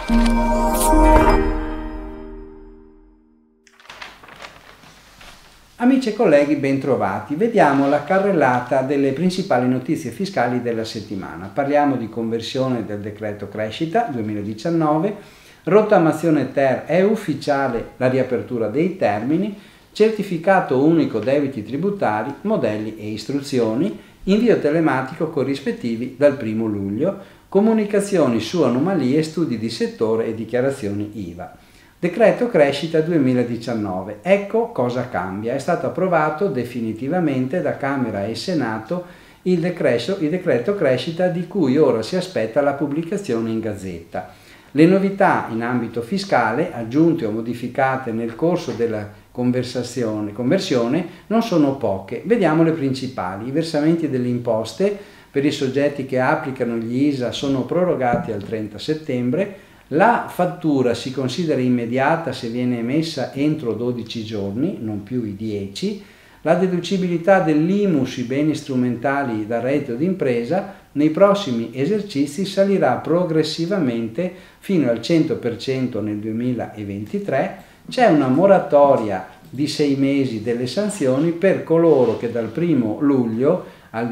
Amici e colleghi, bentrovati. Vediamo la carrellata delle principali notizie fiscali della settimana. Parliamo di conversione del decreto crescita 2019, rottamazione ter, è ufficiale la riapertura dei termini, certificato unico debiti tributari, modelli e istruzioni, invio telematico corrispettivi dal 1 luglio, comunicazioni su anomalie, studi di settore e dichiarazioni IVA. Decreto crescita 2019. Ecco cosa cambia. È stato approvato definitivamente da Camera e Senato il decreto crescita di cui ora si aspetta la pubblicazione in Gazzetta. Le novità in ambito fiscale, aggiunte o modificate nel corso della conversione, non sono poche. Vediamo le principali. I versamenti delle imposte per i soggetti che applicano gli ISA sono prorogati al 30 settembre. La fattura si considera immediata se viene emessa entro 12 giorni, non più i 10. La deducibilità dell'IMU sui beni strumentali da reddito d'impresa nei prossimi esercizi salirà progressivamente fino al 100% nel 2023. C'è una moratoria di 6 mesi delle sanzioni per coloro che dal 1 luglio al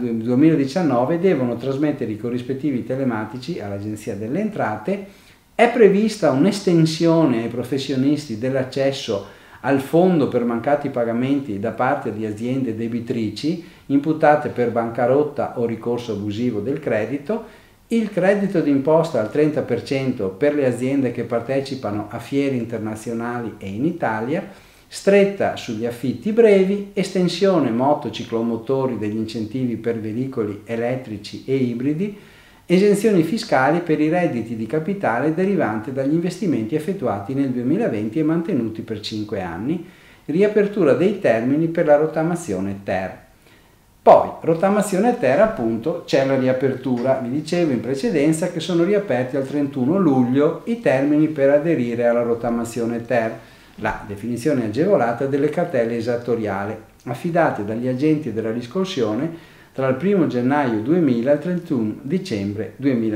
2019 devono trasmettere i corrispettivi telematici all'Agenzia delle Entrate. È prevista un'estensione ai professionisti dell'accesso al fondo per mancati pagamenti da parte di aziende debitrici imputate per bancarotta o ricorso abusivo del credito, il credito d'imposta al 30% per le aziende che partecipano a fiere internazionali e in Italia, stretta sugli affitti brevi, estensione moto-ciclomotori degli incentivi per veicoli elettrici e ibridi, esenzioni fiscali per i redditi di capitale derivanti dagli investimenti effettuati nel 2020 e mantenuti per 5 anni, riapertura dei termini per la rottamazione ter. Poi, rottamazione ter, appunto, c'è la riapertura. Vi dicevo in precedenza che sono riaperti al 31 luglio i termini per aderire alla rottamazione ter, la definizione agevolata delle cartelle esattoriali, affidate dagli agenti della riscossione tra il 1 gennaio 2000 e il 31 dicembre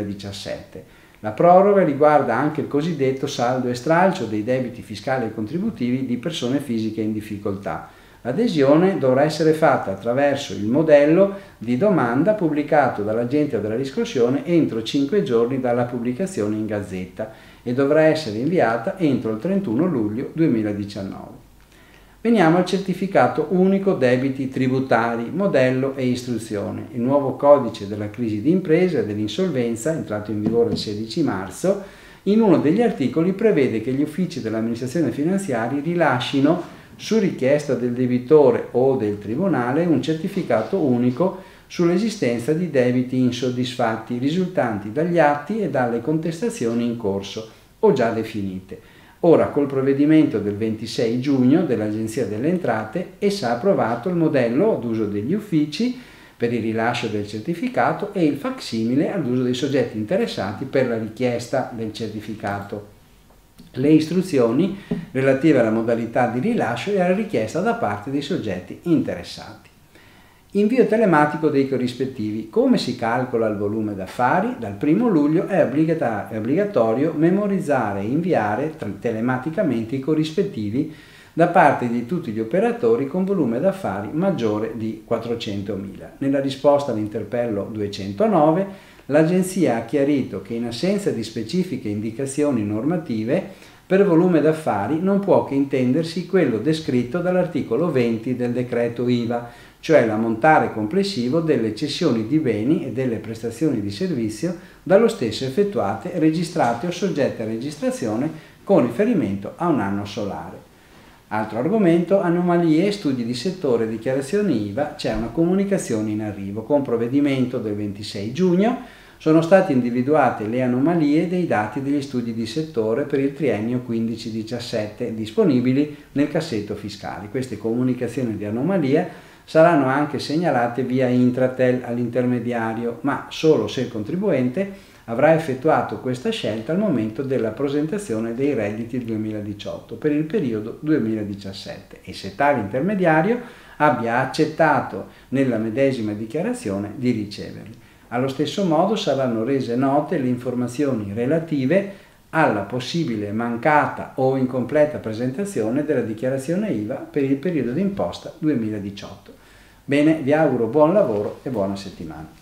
2017. La proroga riguarda anche il cosiddetto saldo e stralcio dei debiti fiscali e contributivi di persone fisiche in difficoltà. L'adesione dovrà essere fatta attraverso il modello di domanda pubblicato dall'agente della riscossione entro 5 giorni dalla pubblicazione in Gazzetta e dovrà essere inviata entro il 31 luglio 2019. Veniamo al certificato unico debiti tributari, modello e istruzione. Il nuovo codice della crisi d'impresa e dell'insolvenza, entrato in vigore il 16 marzo, in uno degli articoli prevede che gli uffici dell'amministrazione finanziaria rilascino, su richiesta del debitore o del tribunale, un certificato unico sull'esistenza di debiti insoddisfatti risultanti dagli atti e dalle contestazioni in corso o già definite. Ora, col provvedimento del 26 giugno dell'Agenzia delle Entrate, essa ha approvato il modello ad uso degli uffici per il rilascio del certificato e il facsimile ad uso dei soggetti interessati per la richiesta del certificato. Le istruzioni relative alla modalità di rilascio e alla richiesta da parte dei soggetti interessati. Invio telematico dei corrispettivi. Come si calcola il volume d'affari? Dal 1 luglio è obbligatorio memorizzare e inviare telematicamente i corrispettivi da parte di tutti gli operatori con volume d'affari maggiore di 400.000. Nella risposta all'interpello 209, l'Agenzia ha chiarito che in assenza di specifiche indicazioni normative, per volume d'affari non può che intendersi quello descritto dall'articolo 20 del decreto IVA, cioè l'ammontare complessivo delle cessioni di beni e delle prestazioni di servizio dallo stesso effettuate, registrate o soggette a registrazione con riferimento a un anno solare. Altro argomento, anomalie, studi di settore, dichiarazioni IVA, c'è una comunicazione in arrivo. Con provvedimento del 26 giugno sono state individuate le anomalie dei dati degli studi di settore per il triennio 15-17 disponibili nel cassetto fiscale. Queste comunicazioni di anomalia saranno anche segnalate via Intratel all'intermediario, ma solo se il contribuente avrà effettuato questa scelta al momento della presentazione dei redditi 2018 per il periodo 2017 e se tale intermediario abbia accettato nella medesima dichiarazione di riceverli. Allo stesso modo saranno rese note le informazioni relative alla possibile mancata o incompleta presentazione della dichiarazione IVA per il periodo d'imposta 2018. Bene, vi auguro buon lavoro e buona settimana.